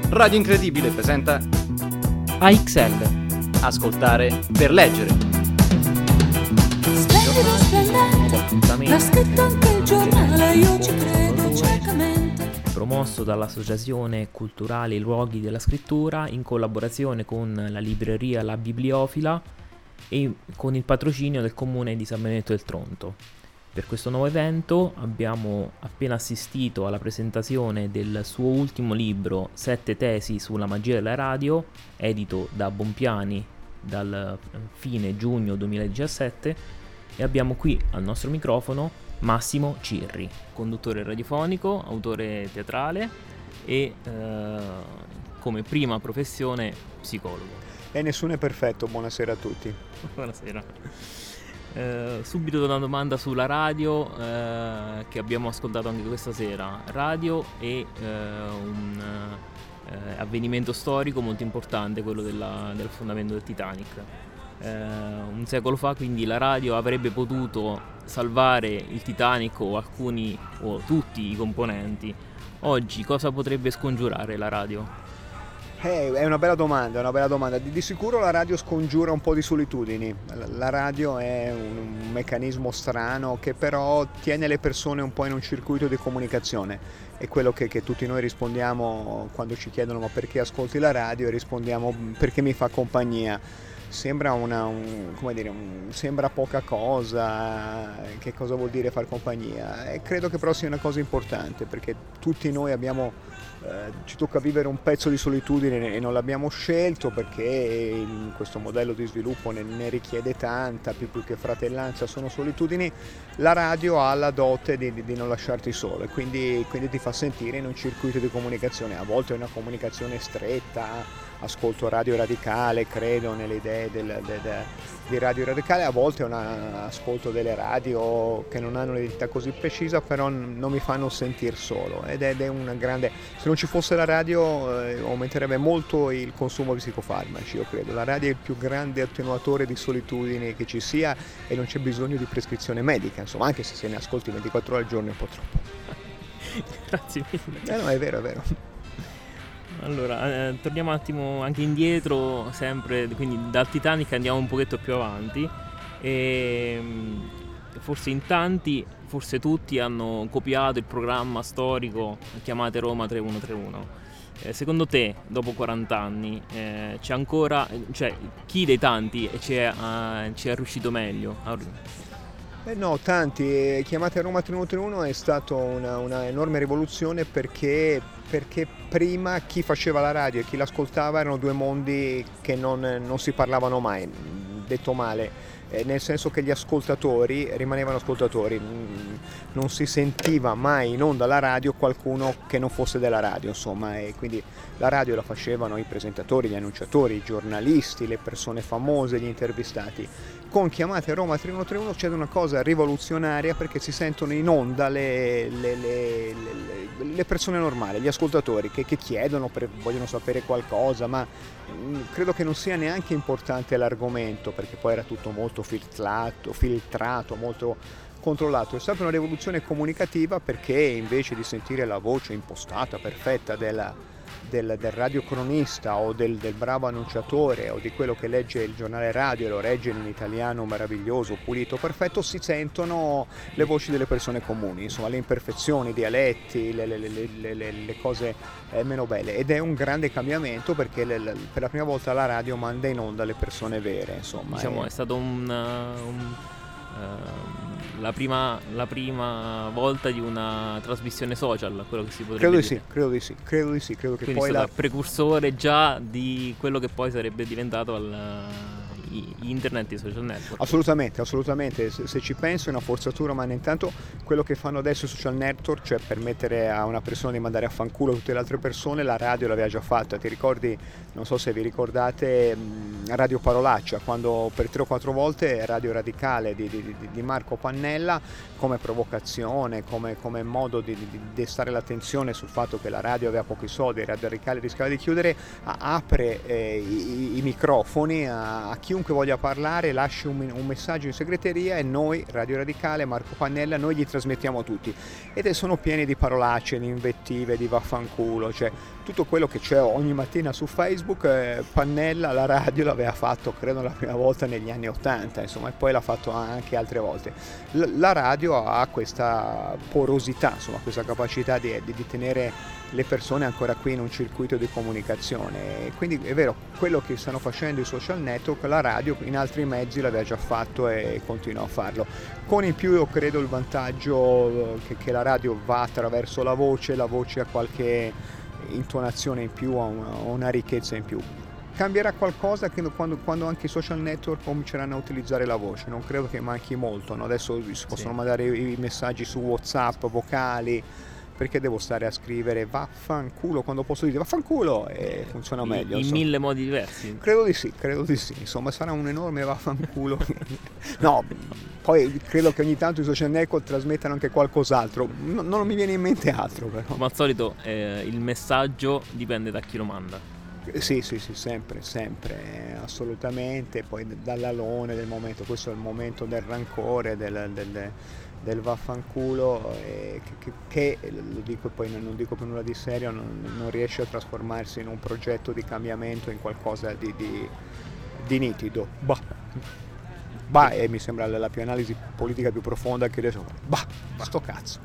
Radio Incredibile presenta AXL. Ascoltare per leggere. Splendido, splendente, l'ha scritto anche il giornale, io ci credo ciecamente. Promosso dall'Associazione Culturale Luoghi della Scrittura in collaborazione con la libreria La Bibliofila e con il patrocinio del Comune di San Benedetto del Tronto. Per questo nuovo evento abbiamo appena assistito alla presentazione del suo ultimo libro, 7 tesi sulla magia della radio, edito da Bompiani dal fine giugno 2017, e abbiamo qui al nostro microfono Massimo Cirri, conduttore radiofonico, autore teatrale e come prima professione psicologo. E nessuno è perfetto, buonasera a tutti. Buonasera. Subito una domanda sulla radio che abbiamo ascoltato anche questa sera. Radio è un avvenimento storico molto importante, quello del fondamento del Titanic. Un secolo fa quindi la radio avrebbe potuto salvare il Titanic o alcuni o tutti i componenti. Oggi cosa potrebbe scongiurare la radio? È una bella domanda. Di sicuro la radio scongiura un po' di solitudini. La radio è un meccanismo strano che però tiene le persone un po' in un circuito di comunicazione. È quello che tutti noi rispondiamo quando ci chiedono ma perché ascolti la radio, e rispondiamo perché mi fa compagnia. Sembra sembra poca cosa. Che cosa vuol dire far compagnia? E credo che però sia una cosa importante, perché tutti noi ci tocca vivere un pezzo di solitudine e non l'abbiamo scelto, perché questo modello di sviluppo ne richiede tanta, più che fratellanza sono solitudini. La radio ha la dote di non lasciarti solo, e quindi ti fa sentire in un circuito di comunicazione. A volte è una comunicazione stretta, ascolto Radio Radicale, credo nelle idee di Radio Radicale, a volte è un ascolto delle radio che non hanno un'identità così precisa, però non mi fanno sentire solo, ed è una grande. Se non ci fosse la radio aumenterebbe molto il consumo di psicofarmaci, io credo. La radio è il più grande attenuatore di solitudine che ci sia, e non c'è bisogno di prescrizione medica, insomma, anche se ne ascolti 24 ore al giorno è un po' troppo. Grazie mille. No, è vero. Allora, torniamo un attimo anche indietro, sempre, quindi dal Titanic andiamo un pochetto più avanti, e forse in tanti, forse tutti hanno copiato il programma storico Chiamate Roma 3131. Secondo te, dopo 40 anni, c'è ancora, cioè chi dei tanti ci è riuscito meglio? No, tanti. Chiamate Roma 3131 è stata una enorme rivoluzione, perché prima chi faceva la radio e chi l'ascoltava erano due mondi che non si parlavano mai, detto male, nel senso che gli ascoltatori rimanevano ascoltatori, non si sentiva mai in onda la radio qualcuno che non fosse della radio, insomma, e quindi la radio la facevano i presentatori, gli annunciatori, i giornalisti, le persone famose, gli intervistati. Con Chiamate Roma 3131 c'è una cosa rivoluzionaria, perché si sentono in onda le persone normali, gli ascoltatori che chiedono, vogliono sapere qualcosa, ma credo che non sia neanche importante l'argomento, perché poi era tutto molto filtrato, molto controllato. È stata una rivoluzione comunicativa, perché invece di sentire la voce impostata, perfetta del radiocronista o del bravo annunciatore, o di quello che legge il giornale radio e lo legge in un italiano meraviglioso, pulito, perfetto, si sentono le voci delle persone comuni, insomma, le imperfezioni, i dialetti, le cose meno belle, ed è un grande cambiamento, perché per la prima volta la radio manda in onda le persone vere, insomma. Diciamo è stato la prima volta di una trasmissione social, quello che si potrebbe dire. Credo di sì. Credo che quindi poi è stato precursore già di quello che poi sarebbe diventato internet e i social network. Assolutamente, se ci penso è una forzatura, ma intanto quello che fanno adesso i social network, cioè permettere a una persona di mandare a fanculo tutte le altre persone, la radio l'aveva già fatta. Ti ricordi, non so se vi ricordate, Radio Parolaccia, quando per 3 o 4 volte Radio Radicale di Marco Pannella, come provocazione, come modo di destare l'attenzione sul fatto che la radio aveva pochi soldi, Radio Radicale rischiava di chiudere, apre i microfoni a chiunque chiunque voglia parlare lasci un messaggio in segreteria e noi, Radio Radicale, Marco Pannella, noi gli trasmettiamo tutti. Ed sono pieni di parolacce, di invettive, di vaffanculo, cioè tutto quello che c'è ogni mattina su Facebook. Pannella la radio l'aveva fatto, credo, la prima volta negli anni '80, insomma, e poi l'ha fatto anche altre volte. La radio ha questa porosità, insomma, questa capacità di tenere le persone ancora qui in un circuito di comunicazione, e quindi è vero, quello che stanno facendo i social network, la radio in altri mezzi l'aveva già fatto e continua a farlo, con in più io credo il vantaggio che la radio va attraverso la voce ha qualche intonazione in più, ha una ricchezza in più. Cambierà qualcosa quando anche i social network cominceranno a utilizzare la voce, non credo che manchi molto, no? Adesso si possono mandare i messaggi su WhatsApp vocali, perché devo stare a scrivere vaffanculo quando posso dire vaffanculo e funziona meglio in mille modi diversi? Credo di sì, insomma sarà un enorme vaffanculo. No, poi credo che ogni tanto i social network trasmettano anche qualcos'altro, non mi viene in mente altro però. Ma al solito il messaggio dipende da chi lo manda. Sì, sempre, assolutamente, poi dall'alone del momento, questo è il momento del rancore, del vaffanculo, che lo dico e poi non dico per nulla di serio, non riesce a trasformarsi in un progetto di cambiamento, in qualcosa di nitido. Bah, e mi sembra la più analisi politica più profonda che riesco a fare. Bah, sto cazzo.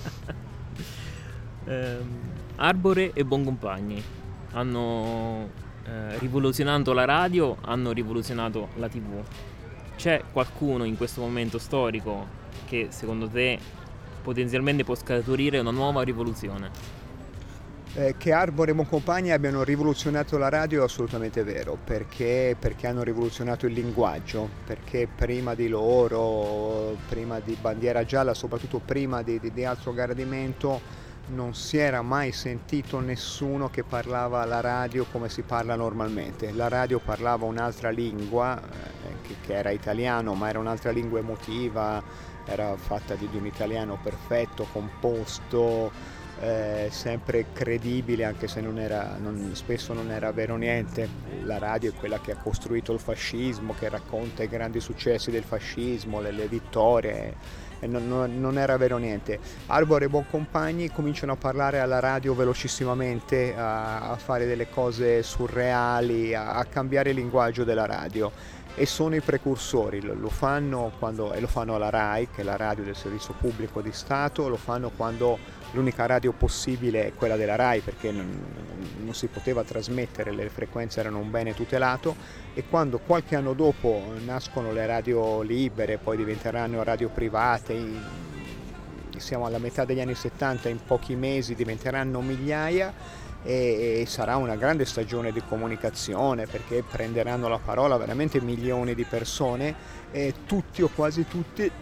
Arbore e Boncompagni hanno rivoluzionato la radio, hanno rivoluzionato la TV. C'è qualcuno in questo momento storico che secondo te potenzialmente può scaturire una nuova rivoluzione? Che Arbore e Boncompagni abbiano rivoluzionato la radio è assolutamente vero, perché hanno rivoluzionato il linguaggio, perché prima di loro, prima di Bandiera Gialla, soprattutto prima di Altro Gradimento, non si era mai sentito nessuno che parlava la radio come si parla normalmente. La radio parlava un'altra lingua, che era italiano, ma era un'altra lingua emotiva, era fatta di un italiano perfetto, composto, sempre credibile, anche se spesso non era vero niente. La radio è quella che ha costruito il fascismo, che racconta i grandi successi del fascismo, le vittorie, e non era vero niente. Arbore e Boncompagni cominciano a parlare alla radio velocissimamente, a fare delle cose surreali, a cambiare il linguaggio della radio, e sono i precursori. Lo fanno alla RAI, che è la radio del servizio pubblico di Stato, lo fanno quando l'unica radio possibile è quella della RAI, perché non si poteva trasmettere, le frequenze erano un bene tutelato, e quando qualche anno dopo nascono le radio libere, poi diventeranno radio private, siamo alla metà degli anni 70, in pochi mesi diventeranno migliaia, e sarà una grande stagione di comunicazione, perché prenderanno la parola veramente milioni di persone, e tutti o quasi tutti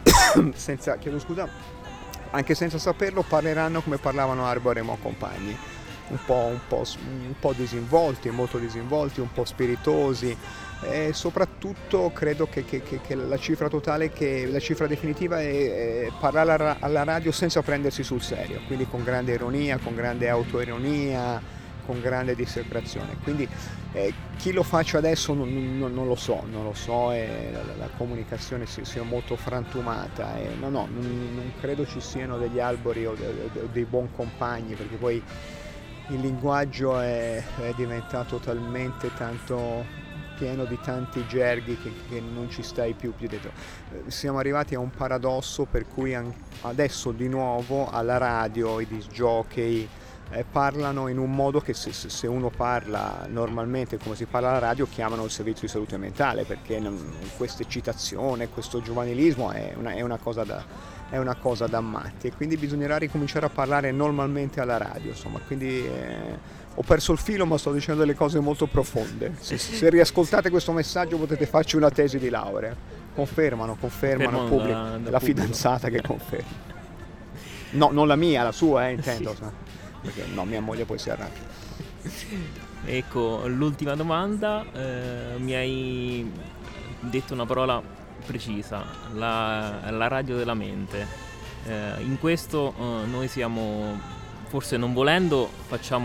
anche senza saperlo parleranno come parlavano Arbore e Boncompagni, un po' disinvolti, molto disinvolti, un po' spiritosi, e soprattutto credo che la cifra totale, la cifra definitiva è parlare alla radio senza prendersi sul serio, quindi con grande ironia, con grande autoironia, con grande dissecrazione. Quindi chi lo faccia adesso non lo so, e la comunicazione sia molto frantumata, e non credo ci siano degli Arbori o dei Boncompagni, perché poi il linguaggio è diventato talmente tanto pieno di tanti gerghi che non ci stai più dentro. Siamo arrivati a un paradosso per cui adesso di nuovo alla radio i disc jockey parlano in un modo che se uno parla normalmente come si parla alla radio chiamano il servizio di salute mentale, perché questa eccitazione, questo giovanilismo è una cosa da matti, e quindi bisognerà ricominciare a parlare normalmente alla radio, insomma. Quindi ho perso il filo, ma sto dicendo delle cose molto profonde. Se riascoltate questo messaggio potete farci una tesi di laurea. Confermano pubblico, la fidanzata che conferma. No, non la mia, la sua, intendo. Sì. Perché mia moglie poi si arrabbia. Ecco, l'ultima domanda, mi hai detto una parola precisa, la radio della mente. In questo noi siamo, forse non volendo, facciamo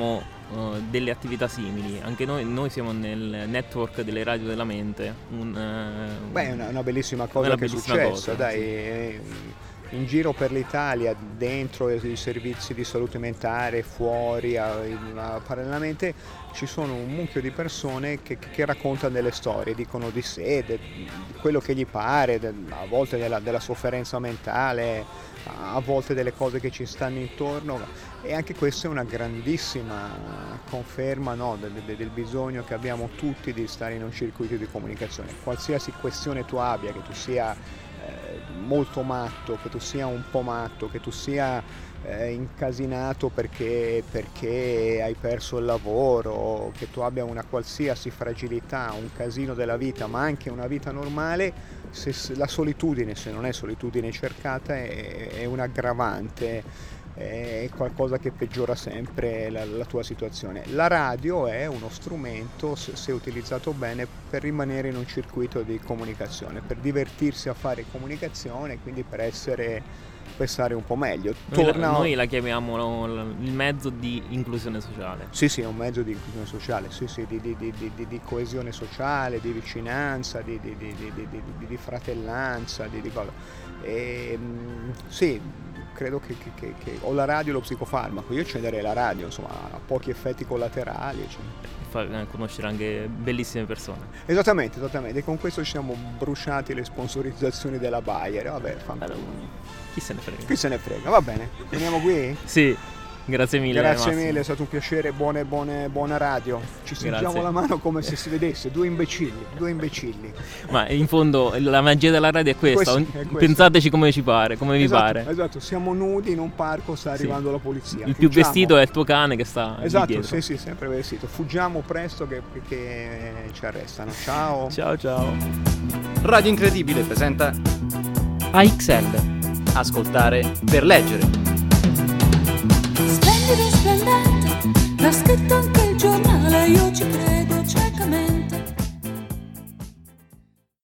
delle attività simili. Anche noi siamo nel network delle radio della mente. È una bellissima cosa che è successa, dai. Sì. In giro per l'Italia, dentro i servizi di salute mentale, fuori, parallelamente ci sono un mucchio di persone che raccontano delle storie, dicono di sé, di quello che gli pare, a volte della sofferenza mentale, a volte delle cose che ci stanno intorno, e anche questa è una grandissima conferma, no, del bisogno che abbiamo tutti di stare in un circuito di comunicazione. Qualsiasi questione tu abbia, che tu sia molto matto, che tu sia un po' matto, che tu sia incasinato perché hai perso il lavoro, che tu abbia una qualsiasi fragilità, un casino della vita, ma anche una vita normale, se la solitudine, se non è solitudine cercata, è un aggravante, è qualcosa che peggiora sempre la tua situazione. La radio è uno strumento, se utilizzato bene, per rimanere in un circuito di comunicazione, per divertirsi a fare comunicazione, quindi per stare un po' meglio. Noi la chiamiamo il mezzo di inclusione sociale. Sì, è un mezzo di inclusione sociale, sì, di coesione sociale, di vicinanza, di fratellanza, di cosa. Sì, credo che o la radio o lo psicofarmaco. Io accenderei la radio, insomma, ha pochi effetti collaterali, eccetera. Fa conoscere anche bellissime persone. Esattamente, e con questo ci siamo bruciati le sponsorizzazioni della Bayer. Vabbè, chi se ne frega, va bene. Veniamo qui? Sì. Grazie mille, è stato un piacere, buona radio. Ci stringiamo la mano come se si vedesse, due imbecilli. Ma in fondo la magia della radio è questa. Pensateci come ci pare, come vi pare. Esatto, siamo nudi in un parco, sta arrivando la polizia. Il più vestito è il tuo cane che sta esatto, dietro. Sì, sempre vestito. Fuggiamo presto che ci arrestano. Ciao. Ciao. Radio Incredibile presenta AXL. Ascoltare per leggere. Splendido e splendente, l'ha scritto anche il giornale.